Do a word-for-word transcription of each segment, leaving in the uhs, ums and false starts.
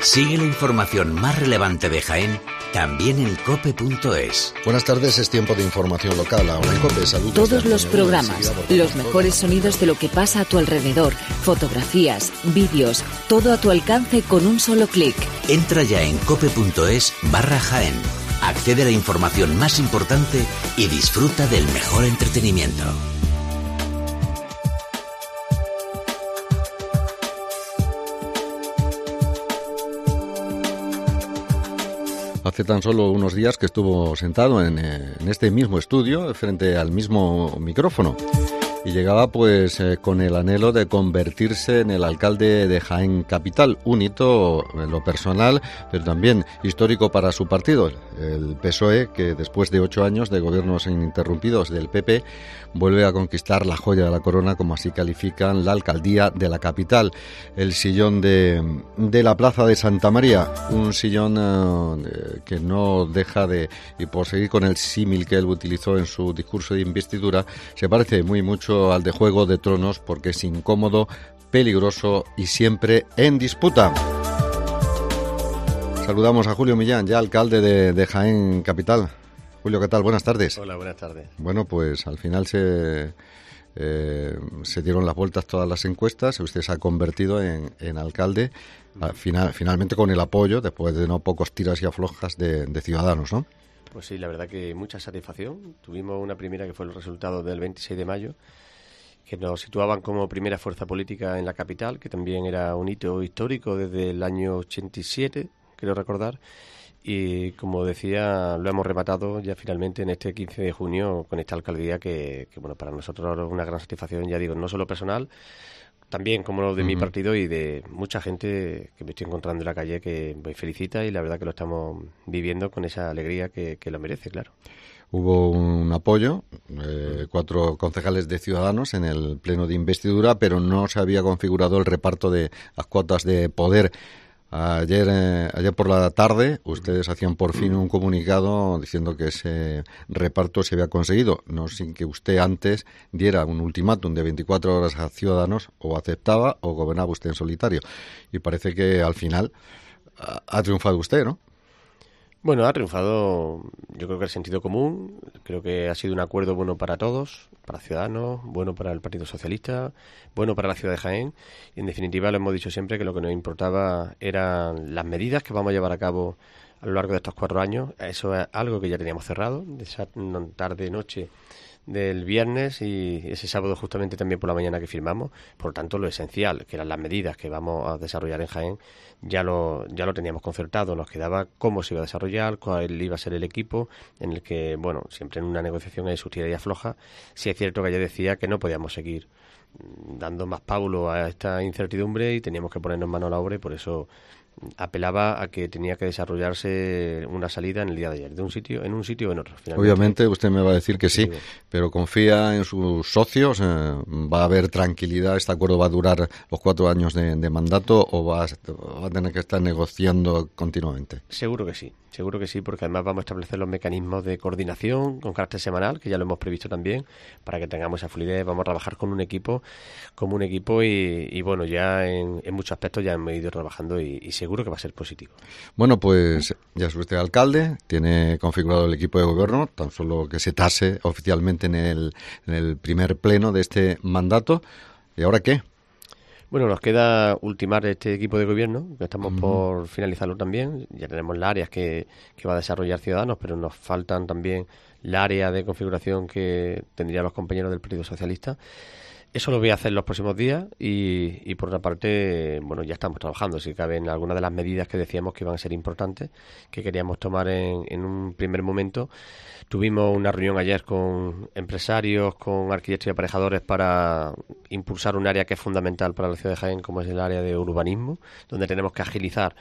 Sigue la información más relevante de Jaén también en cope punto es. Buenas tardes, es tiempo de información local. Ahora en COPE, saludos. Todos los programas, los mejores sonidos de lo que pasa a tu alrededor, fotografías, vídeos, todo a tu alcance con un solo clic. Entra ya en cope punto es barra Jaén. Accede a la información más importante y disfruta del mejor entretenimiento. Hace tan solo unos días que estuvo sentado en, en este mismo estudio, frente al mismo micrófono, y llegaba pues eh, con el anhelo de convertirse en el alcalde de Jaén Capital, un hito en lo personal, pero también histórico para su partido, el P S O E, que después de ocho años de gobiernos ininterrumpidos del P P, vuelve a conquistar la joya de la corona, como así califican, la alcaldía de la capital, el sillón de, de la Plaza de Santa María, un sillón eh, que no deja de, y por seguir con el símil que él utilizó en su discurso de investidura, se parece muy mucho al de Juego de Tronos, porque es incómodo, peligroso y siempre en disputa. Saludamos a Julio Millán, ya alcalde de, de Jaén Capital. Julio, ¿qué tal? Buenas tardes. Hola, buenas tardes. Bueno, pues al final se, eh, se dieron las vueltas todas las encuestas, usted se ha convertido en, en alcalde, al final, finalmente con el apoyo, después de no pocos tiras y aflojas de, de Ciudadanos, ¿no? Pues sí, la verdad que mucha satisfacción. Tuvimos una primera que fue el resultado del veintiséis de mayo, que nos situaban como primera fuerza política en la capital, que también era un hito histórico desde el año ochenta y siete, creo recordar. Y como decía, lo hemos rematado ya finalmente en este quince de junio con esta alcaldía que, que bueno, para nosotros es una gran satisfacción, ya digo, no solo personal, también como de uh-huh. mi partido y de mucha gente que me estoy encontrando en la calle que me felicita, y la verdad que lo estamos viviendo con esa alegría que, que lo merece, claro. Hubo un apoyo, eh, cuatro concejales de Ciudadanos en el pleno de investidura, pero no se había configurado el reparto de las cuotas de poder. Ayer, eh, ayer por la tarde ustedes hacían por fin un comunicado diciendo que ese reparto se había conseguido, no sin que usted antes diera un ultimátum de veinticuatro horas a Ciudadanos, o aceptaba o gobernaba usted en solitario. Y parece que al final ha, ha triunfado usted, ¿no? Bueno, ha triunfado, yo creo que el sentido común, creo que ha sido un acuerdo bueno para todos, para Ciudadanos, bueno para el Partido Socialista, bueno para la ciudad de Jaén, y en definitiva lo hemos dicho siempre que lo que nos importaba eran las medidas que vamos a llevar a cabo a lo largo de estos cuatro años. Eso es algo que ya teníamos cerrado, de esa tarde-noche del viernes y ese sábado justamente también por la mañana que firmamos. Por lo tanto, lo esencial, que eran las medidas que vamos a desarrollar en Jaén, ya lo ya lo teníamos concertado. Nos quedaba cómo se iba a desarrollar, cuál iba a ser el equipo, en el que, bueno, siempre en una negociación hay sus tiras y aflojas. Sí es cierto que ella decía que no podíamos seguir dando más paulo a esta incertidumbre y teníamos que ponernos mano a la obra, y por eso apelaba a que tenía que desarrollarse una salida en el día de ayer, de un sitio en un sitio o en otro. Finalmente, obviamente usted me va a decir que sí, pero confía en sus socios, eh, va a haber tranquilidad, este acuerdo va a durar los cuatro años de, de mandato, o va a, va a tener que estar negociando continuamente. Seguro que sí, seguro que sí, porque además vamos a establecer los mecanismos de coordinación con carácter semanal, que ya lo hemos previsto también, para que tengamos esa fluidez. Vamos a trabajar con un equipo, como un equipo y, y bueno, ya en, en muchos aspectos ya hemos ido trabajando y, y seguro que va a ser positivo. Bueno, pues ya es usted alcalde, tiene configurado el equipo de gobierno, tan solo que se tase oficialmente en el, en el primer pleno de este mandato. ¿Y ahora qué? Bueno, nos queda ultimar este equipo de gobierno, que estamos uh-huh. por finalizarlo también. Ya tenemos las áreas que, que va a desarrollar Ciudadanos, pero nos faltan también la área de configuración que tendrían los compañeros del Partido Socialista. Eso lo voy a hacer los próximos días y, y por otra parte, bueno, ya estamos trabajando. Si caben algunas de las medidas que decíamos que iban a ser importantes, que queríamos tomar en, en un primer momento. Tuvimos una reunión ayer con empresarios, con arquitectos y aparejadores para impulsar un área que es fundamental para la ciudad de Jaén, como es el área de urbanismo, donde tenemos que agilizar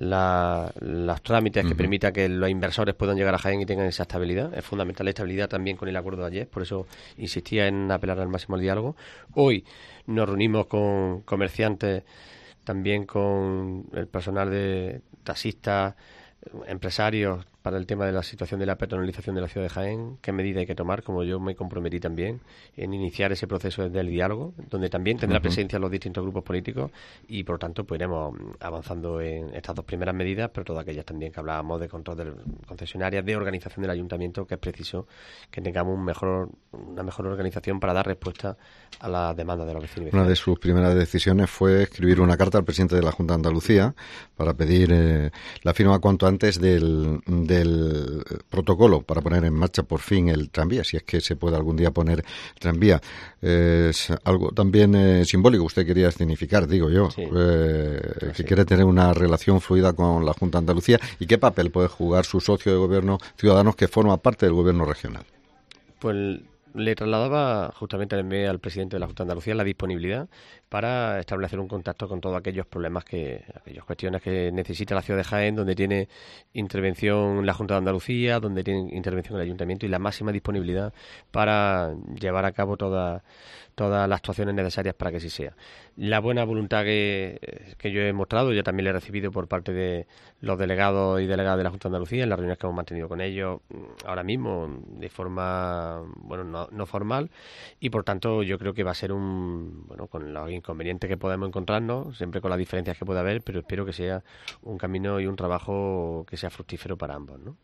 la, los trámites uh-huh. que permita que los inversores puedan llegar a Jaén y tengan esa estabilidad. Es fundamental la estabilidad también con el acuerdo de ayer, por eso insistía en apelar al máximo al diálogo. Hoy nos reunimos con comerciantes, también con el personal de taxistas, empresarios, para el tema de la situación de la peatonalización de la ciudad de Jaén, qué medida hay que tomar, como yo me comprometí también en iniciar ese proceso del diálogo, donde también tendrá uh-huh. presencia los distintos grupos políticos y, por lo tanto, pues iremos avanzando en estas dos primeras medidas, pero todas aquellas también que hablábamos de control de concesionarias, de organización del ayuntamiento, que es preciso que tengamos un mejor, una mejor organización para dar respuesta a las demandas de los vecinos. Una de sus primeras decisiones fue escribir una carta al presidente de la Junta de Andalucía para pedir eh, la firma cuanto antes del, del protocolo para poner en marcha por fin el tranvía, si es que se puede algún día poner tranvía. Eh, es algo también eh, simbólico, usted quería significar, digo yo, sí. eh, sí. que quiere tener una relación fluida con la Junta de Andalucía. ¿Y qué papel puede jugar su socio de gobierno, Ciudadanos, que forma parte del gobierno regional? Pues le trasladaba justamente al presidente de la Junta de Andalucía la disponibilidad para establecer un contacto con todos aquellos problemas, que aquellas cuestiones que necesita la ciudad de Jaén, donde tiene intervención la Junta de Andalucía, donde tiene intervención el Ayuntamiento, y la máxima disponibilidad para llevar a cabo todas todas las actuaciones necesarias para que así sea. La buena voluntad que, que yo he mostrado, yo también la he recibido por parte de los delegados y delegadas de la Junta de Andalucía en las reuniones que hemos mantenido con ellos ahora mismo de forma, bueno, no, no formal, y por tanto yo creo que va a ser un, bueno, con los inconvenientes que podemos encontrarnos, siempre con las diferencias que pueda haber, pero espero que sea un camino y un trabajo que sea fructífero para ambos, ¿no?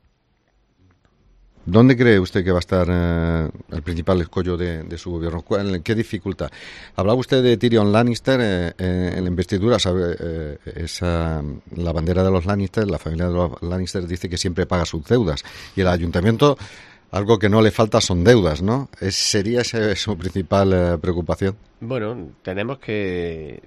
¿Dónde cree usted que va a estar eh, el principal escollo de, de su gobierno? ¿Qué dificultad? Hablaba usted de Tyrion Lannister eh, eh, en la investidura, ¿sabe? Eh, esa, la bandera de los Lannister, la familia de los Lannister dice que siempre paga sus deudas, y el ayuntamiento, algo que no le falta son deudas, ¿no? ¿Es, ¿Sería esa su principal eh, preocupación? Bueno, tenemos que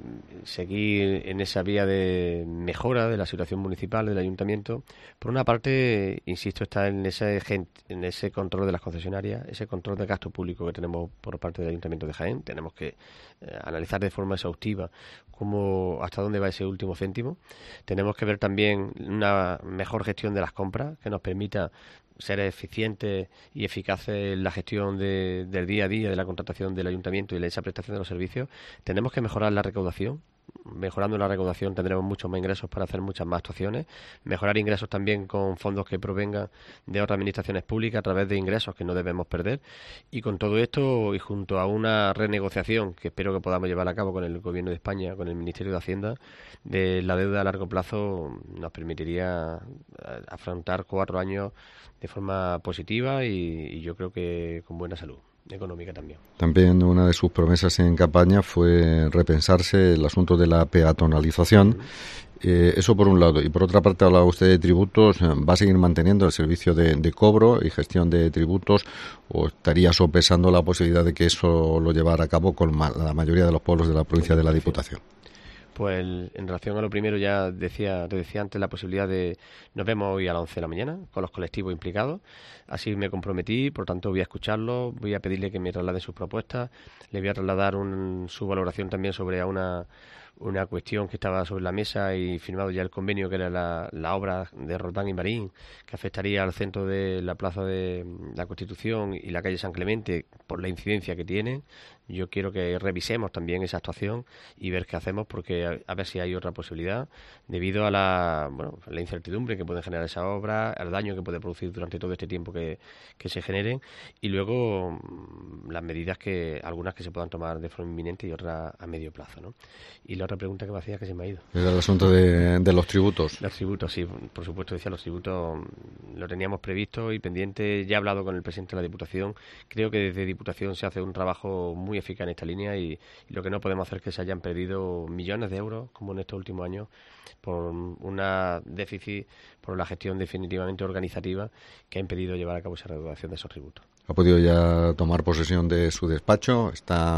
seguir en esa vía de mejora de la situación municipal del ayuntamiento. Por una parte, insisto, está en ese en ese control de las concesionarias, ese control de gasto público que tenemos por parte del Ayuntamiento de Jaén. Tenemos que eh, analizar de forma exhaustiva cómo, hasta dónde va ese último céntimo. Tenemos que ver también una mejor gestión de las compras que nos permita ser eficientes y eficaces en la gestión de, del día a día de la contratación del ayuntamiento y de esa prestación de los servicios. Tenemos que mejorar la recaudación. Mejorando la recaudación tendremos muchos más ingresos para hacer muchas más actuaciones. Mejorar ingresos también con fondos que provengan de otras administraciones públicas a través de ingresos que no debemos perder. Y con todo esto, y junto a una renegociación que espero que podamos llevar a cabo con el Gobierno de España, con el Ministerio de Hacienda, de la deuda a largo plazo, nos permitiría afrontar cuatro años de forma positiva y, y yo creo que con buena salud económica también. También una de sus promesas en campaña fue repensarse el asunto de la peatonalización. Mm. Eh, eso por un lado. Y por otra parte, hablaba usted de tributos. ¿Va a seguir manteniendo el servicio de, de cobro y gestión de tributos, o estaría sopesando la posibilidad de que eso lo llevara a cabo con ma- la mayoría de los pueblos de la provincia de la Diputación? Pues en relación a lo primero, ya decía, te decía antes la posibilidad de, nos vemos hoy a las once de la mañana con los colectivos implicados, así me comprometí, por tanto voy a escucharlos, voy a pedirle que me traslade sus propuestas, le voy a trasladar un, su valoración también sobre una, una cuestión que estaba sobre la mesa y firmado ya el convenio, que era la, la obra de Roldán y Marín, que afectaría al centro de la Plaza de la Constitución y la calle San Clemente por la incidencia que tiene. Yo quiero que revisemos también esa actuación y ver qué hacemos, porque a, a ver si hay otra posibilidad, debido a la, bueno, la incertidumbre que puede generar esa obra, al daño que puede producir durante todo este tiempo que, que se generen, y luego las medidas que, algunas que se puedan tomar de forma inminente y otras a medio plazo, ¿no? Y la otra pregunta que me hacía, que se me ha ido. Era el asunto de, de los tributos. Los tributos, sí, por supuesto, decía, los tributos lo teníamos previsto y pendiente. Ya he hablado con el presidente de la Diputación. Creo que desde Diputación se hace un trabajo muy eficaz en esta línea y, y lo que no podemos hacer es que se hayan perdido millones de euros, como en estos últimos años, por una déficit, por la gestión definitivamente organizativa que ha impedido llevar a cabo esa recaudación de esos tributos. ¿Ha podido ya tomar posesión de su despacho? Está,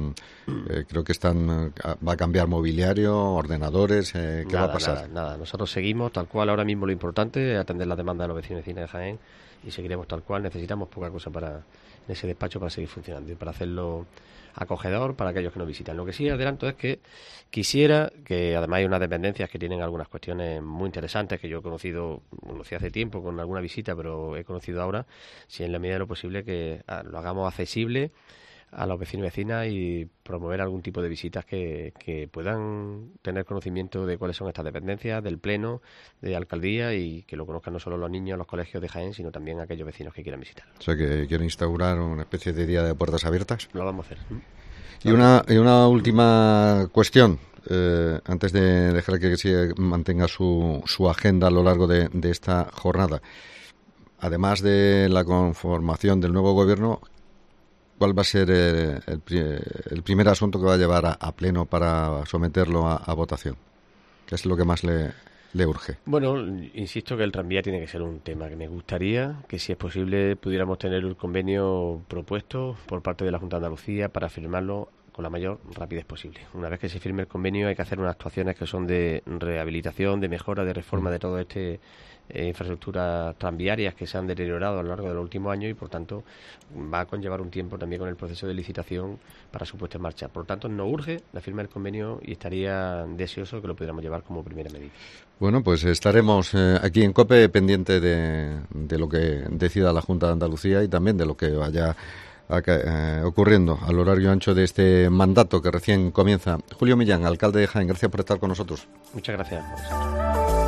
eh, creo que están, va a cambiar mobiliario, ordenadores, eh, ¿qué nada, va a pasar? Nada, nada, nosotros seguimos tal cual. Ahora mismo lo importante es atender la demanda de los vecinos y vecinas de Jaén y seguiremos tal cual. Necesitamos poca cosa para en ese despacho para seguir funcionando y para hacerlo acogedor para aquellos que nos visitan. Lo que sí adelanto es que quisiera, que además hay unas dependencias que tienen algunas cuestiones muy interesantes que yo he conocido, conocí hace tiempo con alguna visita, pero he conocido ahora, si en la medida de lo posible que ah, lo hagamos accesible a los vecinos y vecinas y promover algún tipo de visitas que, que puedan tener conocimiento de cuáles son estas dependencias, del Pleno, de Alcaldía, y que lo conozcan no solo los niños, los colegios de Jaén, sino también aquellos vecinos que quieran visitar. O sea, que quieren instaurar una especie de día de puertas abiertas. Lo vamos a hacer. Y una, y una última cuestión, eh, antes de dejar que se mantenga su, su agenda a lo largo de, de esta jornada. Además de la conformación del nuevo gobierno, ¿cuál va a ser eh, el, el primer asunto que va a llevar a, a pleno para someterlo a, a votación? ¿Qué es lo que más le, le urge? Bueno, insisto que el tranvía tiene que ser un tema que me gustaría que, si es posible, pudiéramos tener el convenio propuesto por parte de la Junta de Andalucía para firmarlo con la mayor rapidez posible. Una vez que se firme el convenio hay que hacer unas actuaciones que son de rehabilitación, de mejora, de reforma de todo este eh, infraestructuras tranviarias que se han deteriorado a lo largo de los últimos años, y por tanto va a conllevar un tiempo también con el proceso de licitación para su puesta en marcha. Por lo tanto, no urge la firma del convenio y estaría deseoso que lo pudiéramos llevar como primera medida. Bueno, pues estaremos eh, aquí en COPE pendiente de, de lo que decida la Junta de Andalucía y también de lo que vaya Eh, ocurriendo a lo largo y ancho de este mandato que recién comienza. Julio Millán, alcalde de Jaén, gracias por estar con nosotros. Muchas gracias.